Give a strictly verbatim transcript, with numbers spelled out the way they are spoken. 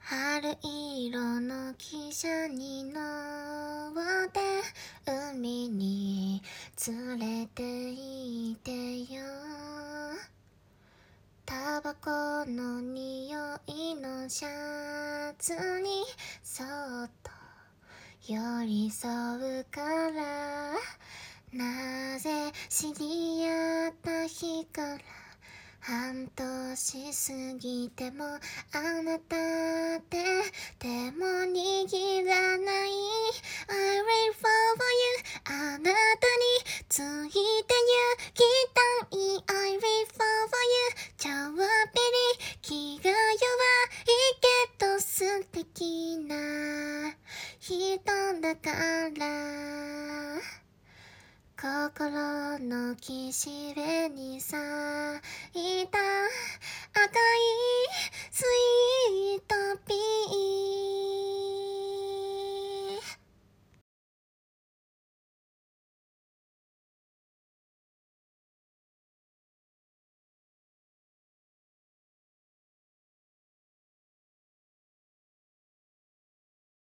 春色の汽車に乗って海に連れて行ってよ。タバコの匂いのシャツにそっと寄り添うから。なぜ知り合った日から半年過ぎてもあなたって手も握らない。 I wait for you あなたについて行きたい。 I wait for you ちょっぴり気が弱いけど素敵な人だから。心の岸辺に咲いた赤いスイートピー